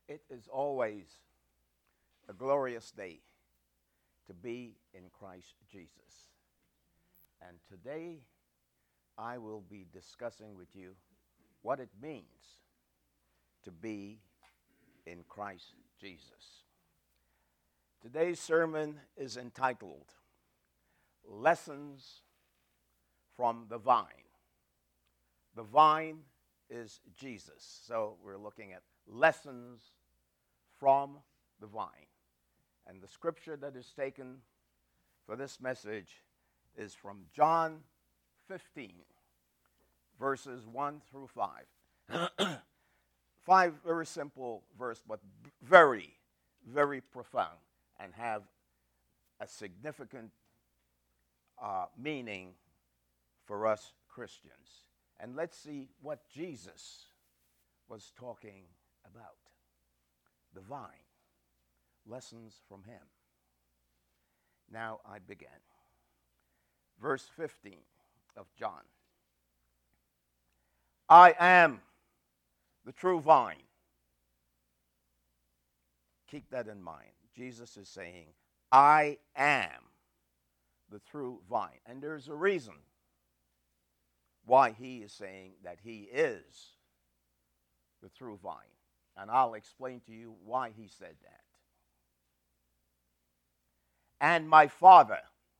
It is always a glorious day to be in Christ Jesus. And today I will be discussing with you what it means to be in Christ Jesus. Today's sermon is entitled Lessons from the Vine. The vine is Jesus. So we're looking at lessons from the vine. And the scripture that is taken for this message is from John 15, verses 1 through 5. 5 very simple verse, but very, very profound and have a significant meaning for us Christians. And let's see what Jesus was talking about. The vine. Lessons from him. Now I begin. Verse 15 of John. I am the true vine. Keep that in mind. Jesus is saying, I am the true vine. And there's a reason why he is saying that he is the true vine. And I'll explain to you why he said that. And my Father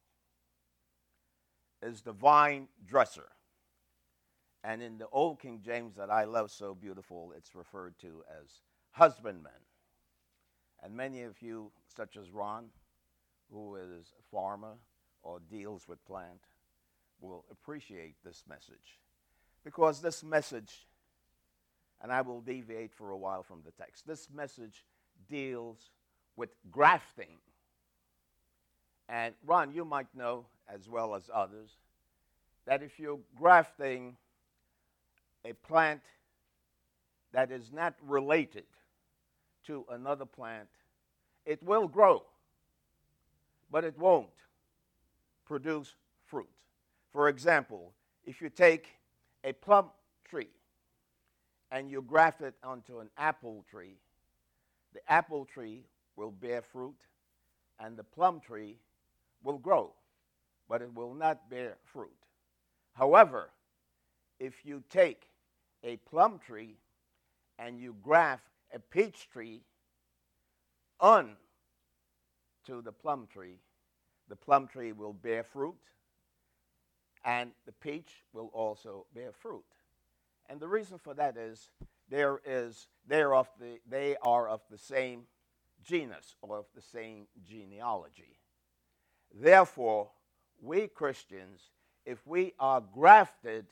is the vine dresser. And in the old King James that I love so beautiful, it's referred to as husbandman. And many of you, such as Ron, who is a farmer or deals with plant, will appreciate this message. Because this message, and I will deviate for a while from the text, this message deals with grafting. And Ron, you might know, as well as others, that if you're grafting a plant that is not related to another plant, it will grow, but it won't produce fruit. For example, if you take a plum tree and you graft it onto an apple tree, the apple tree will bear fruit and the plum tree will grow, but it will not bear fruit. However, if you take a plum tree and you graft a peach tree onto the plum tree will bear fruit, and the peach will also bear fruit. And the reason for that is they are of the same genus or of the same genealogy. Therefore, we Christians, if we are grafted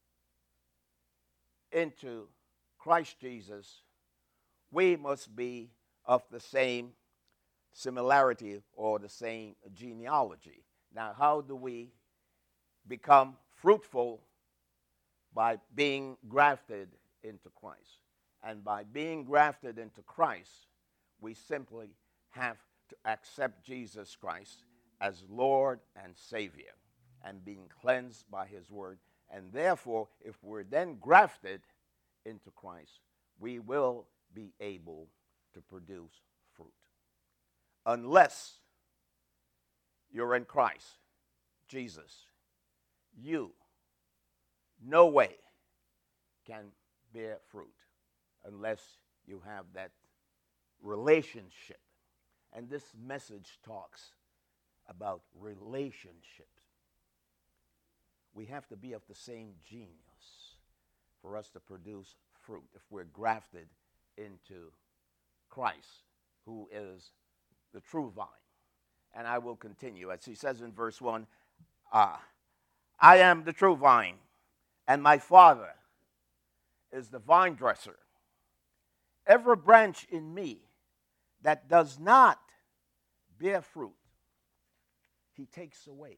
into Christ Jesus, we must be of the same similarity or the same genealogy. Now, how do we become fruitful? By being grafted into Christ. And by being grafted into Christ, we simply have to accept Jesus Christ as Lord and Savior and being cleansed by his word. And therefore, if we're then grafted into Christ, we will be able to produce fruit. Unless you're in Christ, Jesus, you, no way can bear fruit unless you have that relationship. And this message talks about relationships. We have to be of the same genius for us to produce fruit if we're grafted into Christ, who is the true vine. And I will continue. As he says in verse 1, I am the true vine, and my Father is the vine dresser. Every branch in me that does not bear fruit, he takes away.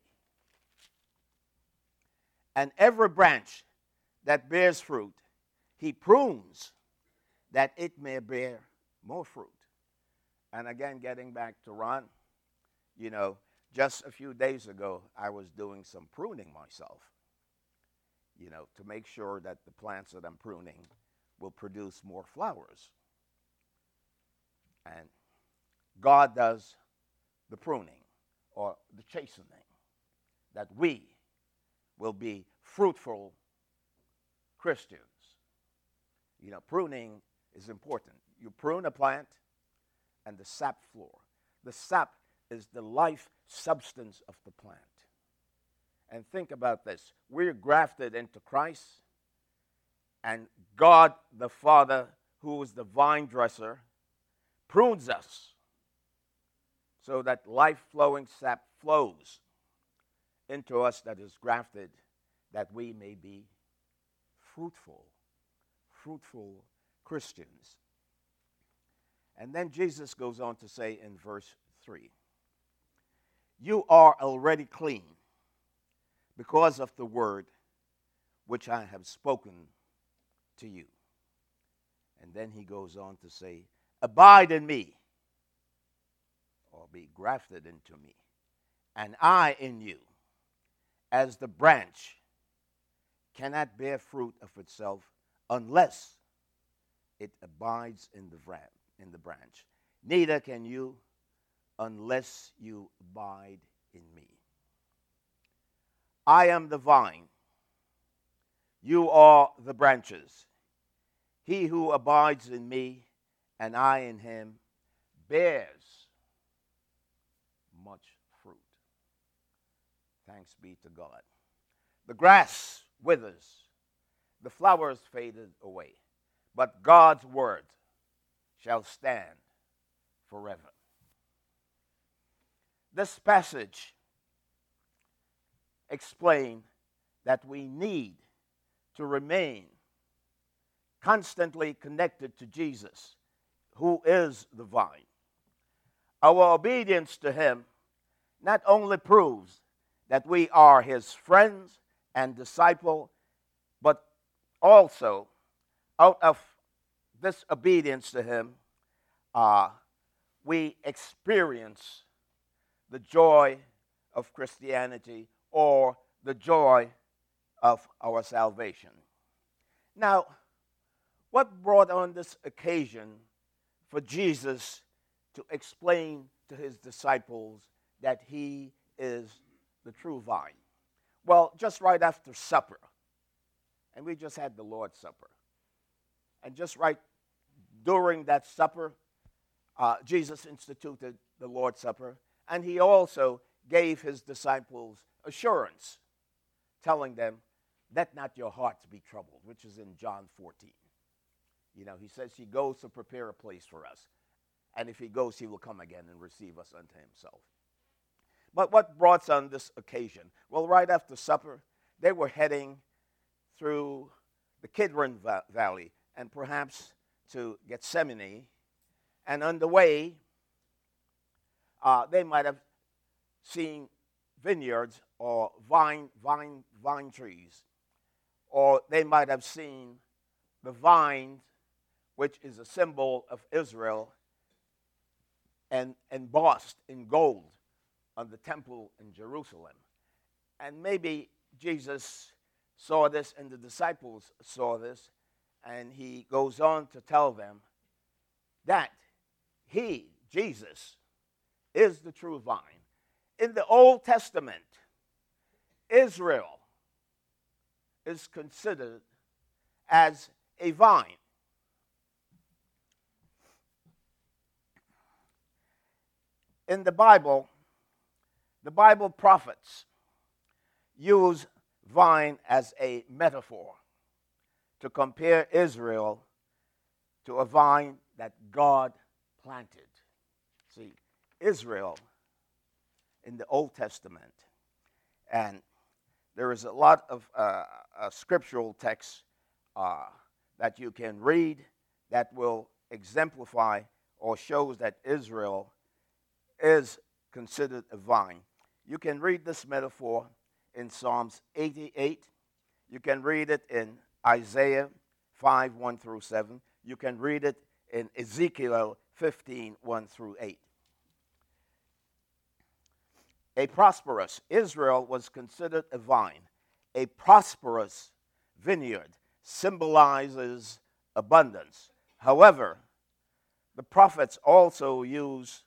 And every branch that bears fruit, he prunes that it may bear more fruit. And again, getting back to Ron, just a few days ago, I was doing some pruning myself, to make sure that the plants that I'm pruning will produce more flowers. And God does the pruning or the chastening, that we will be fruitful Christians. You know, pruning is important. You prune a plant and the sap floor. The sap is the life substance of the plant. And think about this. We're grafted into Christ, and God the Father, who is the vine dresser, prunes us so that life-flowing sap flows into us that is grafted, that we may be fruitful Christians. And then Jesus goes on to say in verse 3, you are already clean because of the word which I have spoken to you. And then he goes on to say, abide in me, or be grafted into me, and I in you, as the branch cannot bear fruit of itself unless it abides in the branch. Neither can you unless you abide in me. I am the vine, you are the branches. He who abides in me and I in him bears much fruit. Thanks be to God. The grass withers, the flowers faded away, but God's word shall stand forever. This passage explains that we need to remain constantly connected to Jesus, who is the vine. Our obedience to him not only proves that we are his friends and disciple, but also out of this obedience to him, we experience the joy of Christianity, or the joy of our salvation. Now, what brought on this occasion for Jesus to explain to his disciples that he is the true vine? Well, just right after supper, and we just had the Lord's Supper, and just right during that supper, Jesus instituted the Lord's Supper, and he also gave his disciples assurance, telling them, let not your hearts be troubled, which is in John 14. You know, he says he goes to prepare a place for us, and if he goes, he will come again and receive us unto himself. But what brought on this occasion? Well, right after supper, they were heading through the Kidron Valley and perhaps to Gethsemane, and on the way, they might have seen vineyards or vine trees, or they might have seen the vine, which is a symbol of Israel, and embossed in gold on the temple in Jerusalem. And maybe Jesus saw this and the disciples saw this, and he goes on to tell them that he, Jesus, is the true vine. In the Old Testament, Israel is considered as a vine. In the Bible prophets use vine as a metaphor to compare Israel to a vine that God planted. See, Israel in the Old Testament, and there is a lot of scriptural texts that you can read that will exemplify or shows that Israel is considered a vine. You can read this metaphor in Psalms 88. You can read it in Isaiah 5, 1 through 7. You can read it in Ezekiel 15, 1 through 8. Israel was considered a vine. A prosperous vineyard symbolizes abundance. However, The prophets also used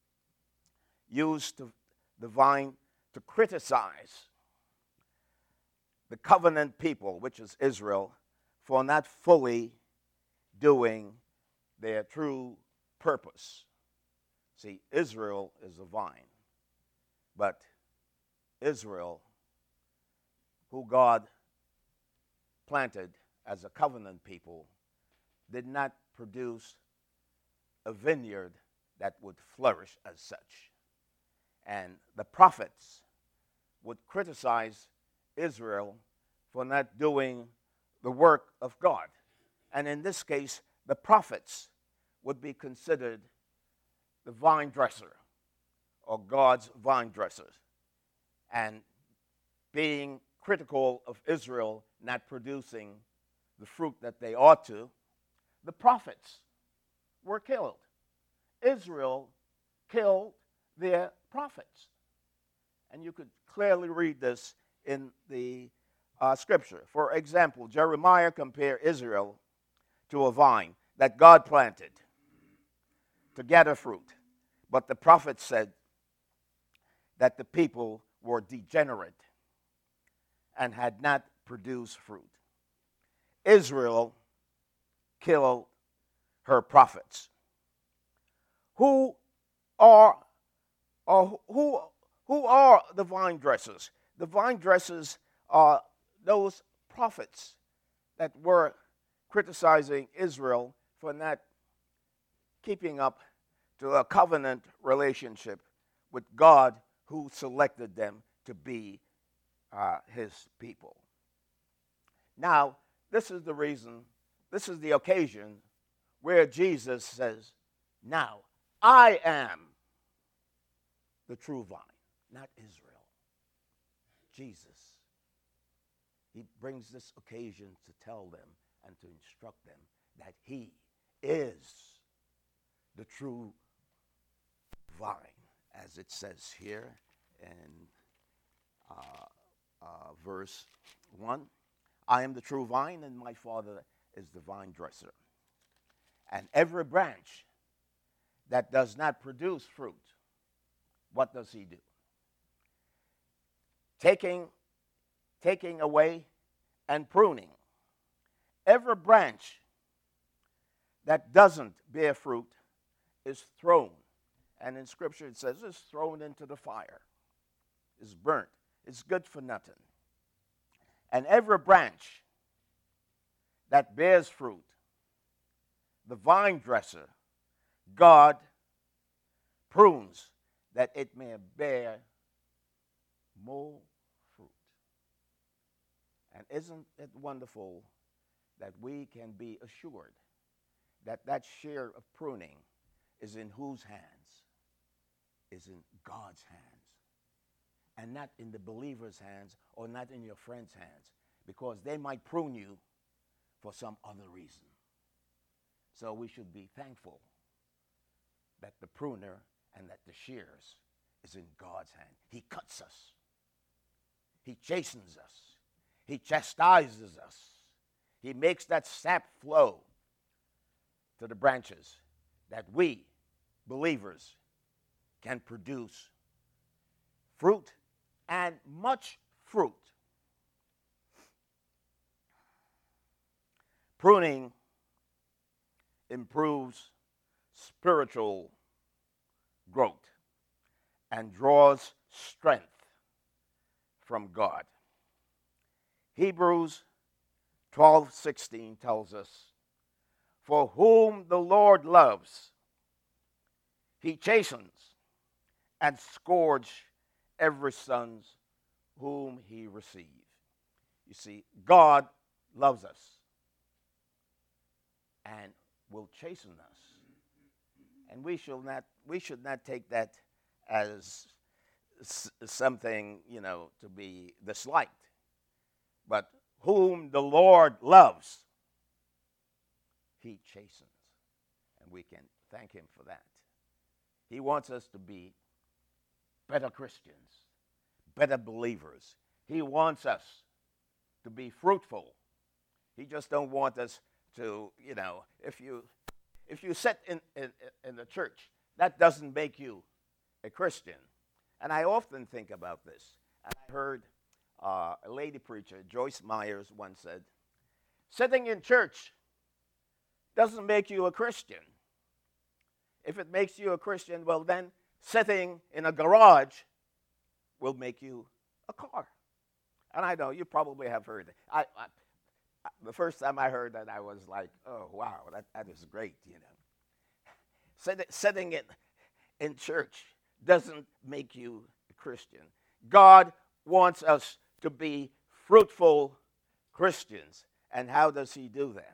the vine to criticize the covenant people, which is Israel, for not fully doing their true purpose. See, Israel is a vine, but Israel, who God planted as a covenant people, did not produce a vineyard that would flourish as such. And the prophets would criticize Israel for not doing the work of God. And in this case, the prophets would be considered the vine dresser, or God's vine dressers. And being critical of Israel not producing the fruit that they ought to, the prophets were killed. Israel killed their prophets. And you could clearly read this in the scripture. For example, Jeremiah compared Israel to a vine that God planted to gather fruit. But the prophet said that the people were degenerate and had not produced fruit. Israel killed her prophets. Who are the vine dressers? The vine dressers are those prophets that were criticizing Israel for not keeping up to a covenant relationship with God, who selected them to be his people. Now, this is the reason, this is the occasion where Jesus says, now, I am the true vine, not Israel. Jesus. He brings this occasion to tell them and to instruct them that he is the true vine, as it says here in verse 1. I am the true vine, and my Father is the vine dresser. And every branch that does not produce fruit, what does he do? Taking away and pruning. Every branch that doesn't bear fruit is thrown. And in Scripture it says it's thrown into the fire. It's burnt. It's good for nothing. And every branch that bears fruit, the vine dresser, God, prunes that it may bear more fruit. And isn't it wonderful that we can be assured that that share of pruning is in whose hands? Is in God's hands, and not in the believer's hands or not in your friend's hands, because they might prune you for some other reason. So we should be thankful that the pruner and that the shears is in God's hand. He cuts us. He chastens us. He chastises us. He makes that sap flow to the branches that we, believers, can produce fruit, and much fruit. Pruning improves spiritual growth and draws strength from God. Hebrews 12:16 tells us, for whom the Lord loves, he chastens and scourges every son whom he receives. You see, God loves us and will chasten us. And we should not take that as something, to be disliked. But whom the Lord loves, he chastens. And we can thank him for that. He wants us to be better Christians, better believers. He wants us to be fruitful. He just don't want us to, if you sit in the church, that doesn't make you a Christian. And I often think about this. And I heard a lady preacher, Joyce Myers, once said, sitting in church doesn't make you a Christian. If it makes you a Christian, well, then sitting in a garage will make you a car. And I know you probably have heard it. The first time I heard that, I was like, oh, wow, that is great, you know. Sitting in church doesn't make you a Christian. God wants us to be fruitful Christians. And how does he do that?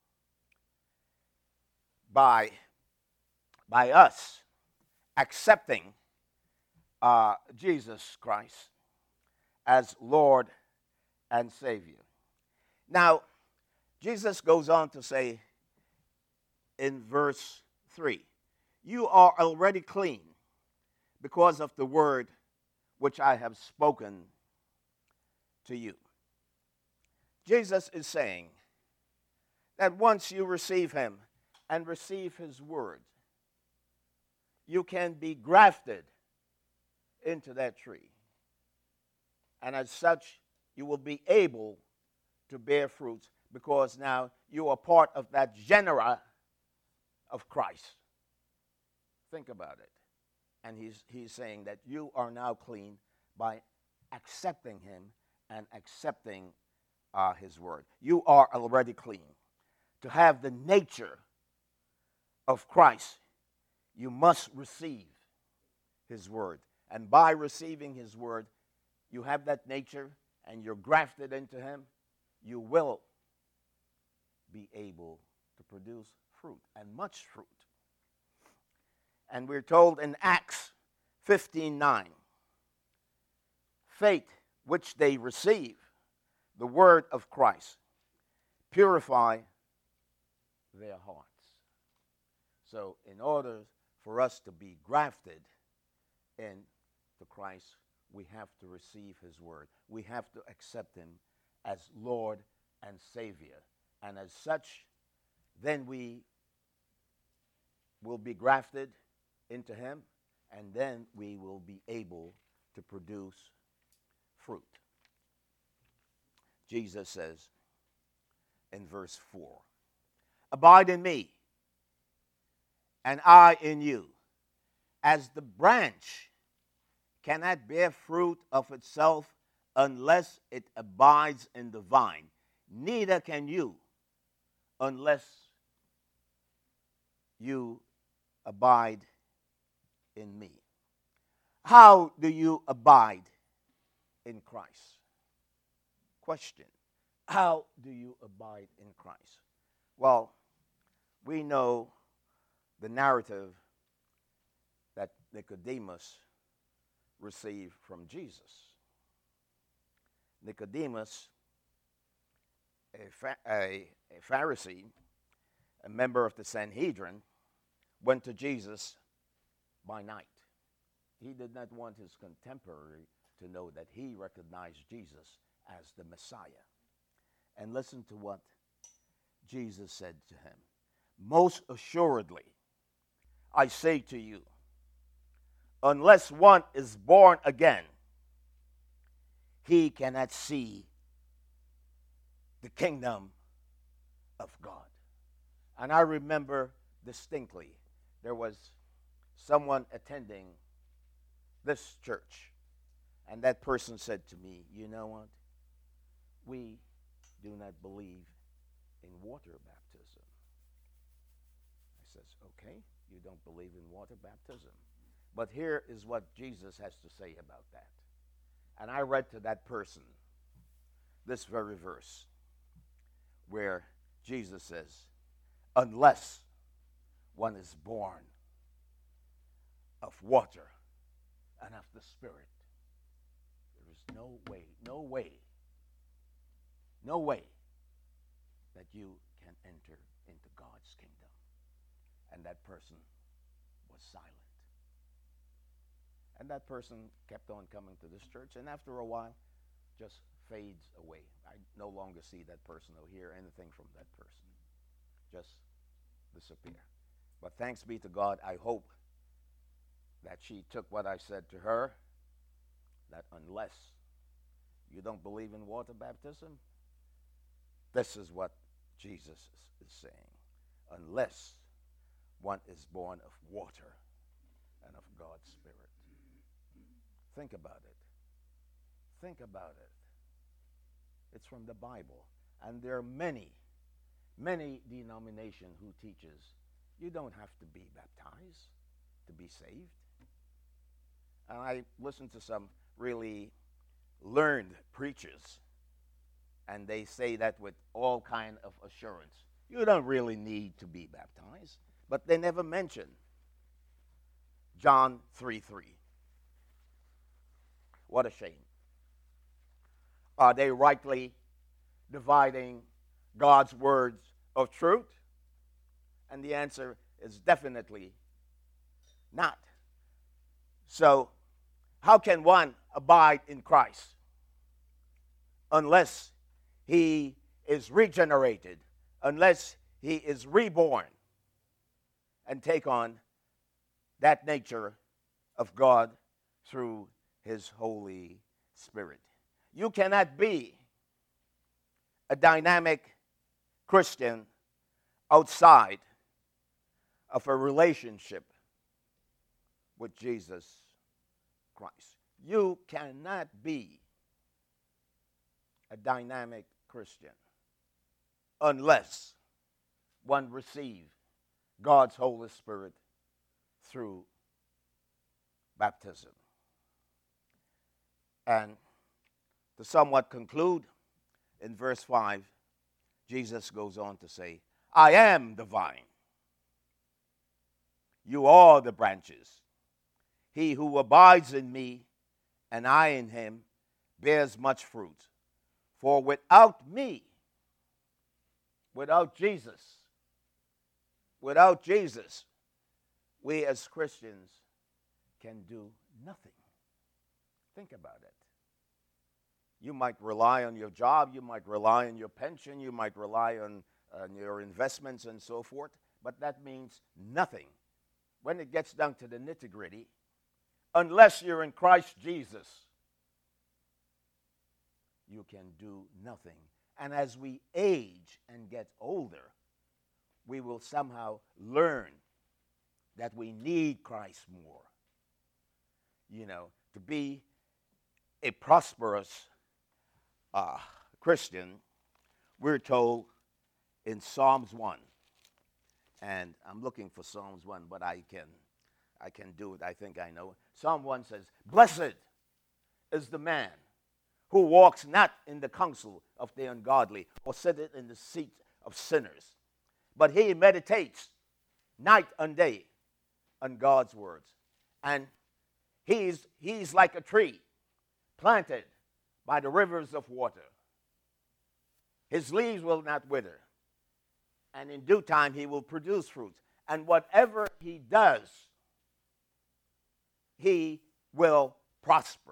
By us accepting Jesus Christ as Lord and Savior. Now, Jesus goes on to say in verse 3, you are already clean because of the word which I have spoken to you. Jesus is saying that once you receive him and receive his word, you can be grafted into that tree. And as such, you will be able to bear fruits because now you are part of that genera of Christ. Think about it. And he's saying that you are now clean by accepting him and accepting his word. You are already clean. To have the nature of Christ, you must receive his word. And by receiving his word, you have that nature and you're grafted into him, you will be able to produce fruit, and much fruit. And we're told in Acts 15:9, faith which they receive, the word of Christ, purify their hearts. So in order for us to be grafted into Christ, we have to receive his word. We have to accept him as Lord and Savior. And as such, then we will be grafted into him, and then we will be able to produce fruit. Jesus says in verse 4, abide in me, and I in you. As the branch cannot bear fruit of itself unless it abides in the vine, neither can you unless you abide in me. How do you abide in Christ? Question. How do you abide in Christ? Well, we know the narrative that Nicodemus received from Jesus. Nicodemus, a Pharisee, a member of the Sanhedrin, went to Jesus by night. He did not want his contemporary to know that he recognized Jesus as the Messiah. And listen to what Jesus said to him. Most assuredly, I say to you, unless one is born again, he cannot see the kingdom of God. And I remember distinctly, there was someone attending this church, and that person said to me, you know what? We do not believe in water baptism. I says, okay, you don't believe in water baptism. But here is what Jesus has to say about that. And I read to that person this very verse where Jesus says, unless one is born of water and of the Spirit, there is no way that you can enter into God's kingdom. And that person was silent. And that person kept on coming to this church, and after a while, just fades away. I no longer see that person or hear anything from that person. Just disappear. But thanks be to God, I hope that she took what I said to her, that unless you don't believe in water baptism, this is what Jesus is saying. Unless one is born of water and of God's Spirit. Think about it. Think about it. It's from the Bible. And there are many denominations who teaches you don't have to be baptized to be saved. And I listened to some really learned preachers, and they say that with all kind of assurance. You don't really need to be baptized. But they never mention John 3:3. What a shame. Are they rightly dividing God's words of truth? And the answer is definitely not. So, how can one abide in Christ unless he is regenerated, unless he is reborn and take on that nature of God through his Holy Spirit? You cannot be a dynamic Christian outside of a relationship with Jesus Christ. You cannot be a dynamic Christian unless one receives God's Holy Spirit through baptism. And to somewhat conclude, in verse 5, Jesus goes on to say, I am the vine. You are the branches. He who abides in me and I in him bears much fruit. For without me, without Jesus, we as Christians can do nothing. Think about it. You might rely on your job, you might rely on your pension, you might rely on your investments and so forth, but that means nothing. When it gets down to the nitty-gritty, unless you're in Christ Jesus, you can do nothing. And as we age and get older, we will somehow learn that we need Christ more. You know, to be a prosperous Christian, we're told in Psalms 1, and I'm looking for Psalms 1, but I can do it. I think I know. Psalm 1 says, blessed is the man who walks not in the counsel of the ungodly, or sitteth in the seat of sinners, but he meditates night and day on God's words. And he's like a tree planted by the rivers of water. His leaves will not wither, and in due time he will produce fruit. And whatever he does, he will prosper.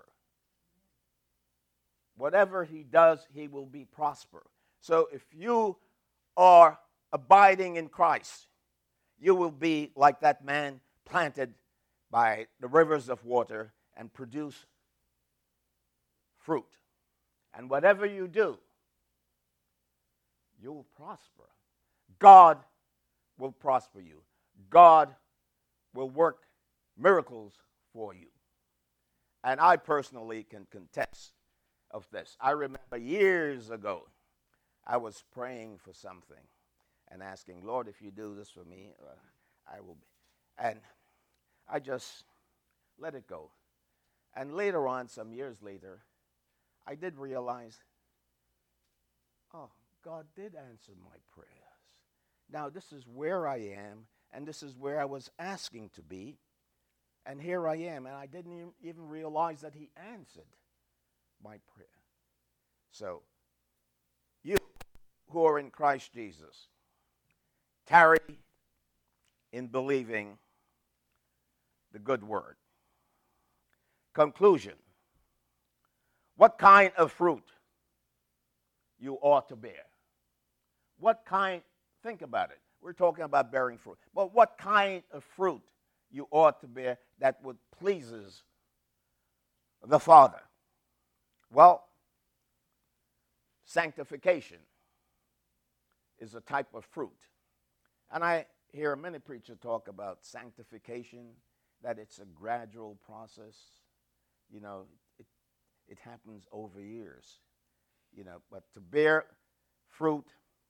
Whatever he does, he will be prosper. So if you are abiding in Christ, you will be like that man planted by the rivers of water and produce fruit. And whatever you do, you will prosper. God will prosper you. God will work miracles for you. And I personally can contest of this. I remember years ago, I was praying for something and asking, Lord, if you do this for me, I will be. And I just let it go. And later on, some years later, I did realize, oh, God did answer my prayers. Now, this is where I am, and this is where I was asking to be. And here I am, and I didn't even realize that he answered my prayer. So, you who are in Christ Jesus, tarry in believing the good word. Conclusion. What kind of fruit you ought to bear? What kind, think about it. We're talking about bearing fruit. But what kind of fruit you ought to bear that would pleases the Father? Well, sanctification is a type of fruit. And I hear many preachers talk about sanctification, that it's a gradual process. You know, it happens over years. You know, but to bear fruit,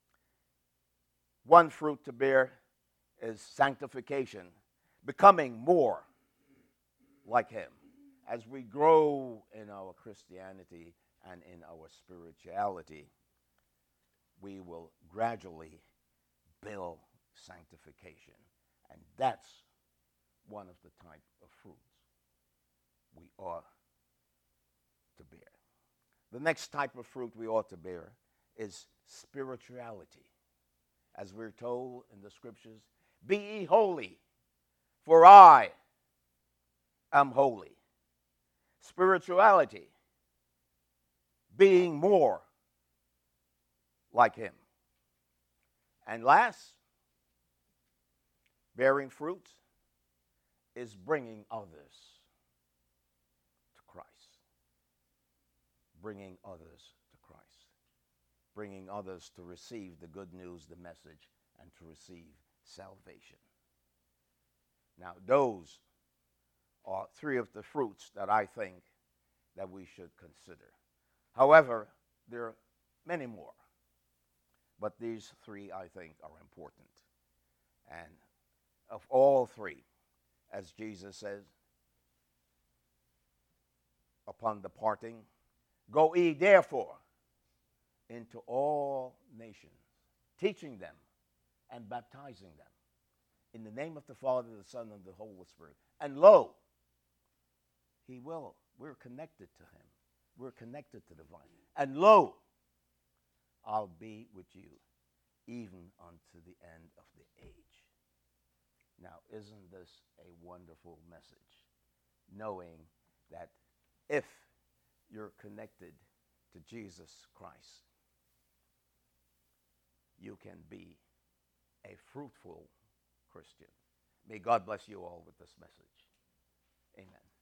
one fruit to bear is sanctification, becoming more like Him. As we grow in our Christianity and in our spirituality, we will gradually build sanctification. And that's one of the type of fruits we ought to bear. The next type of fruit we ought to bear is spirituality. As we're told in the scriptures, be ye holy, for I am holy. Spirituality, being more like Him. And last, bearing fruit is bringing others to Christ. Bringing others to Christ. Bringing others to receive the good news, the message, and to receive salvation. Now, those are three of the fruits that I think that we should consider. However, there are many more. But these three, I think, are important. And of all three, as Jesus says, upon departing, go ye therefore into all nations, teaching them and baptizing them in the name of the Father, the Son, and the Holy Spirit. And lo, He will. We're connected to Him. We're connected to the vine. And lo, I'll be with you even unto the end of the age. Now, isn't this a wonderful message? Knowing that if you're connected to Jesus Christ, you can be a fruitful Christian. May God bless you all with this message. Amen.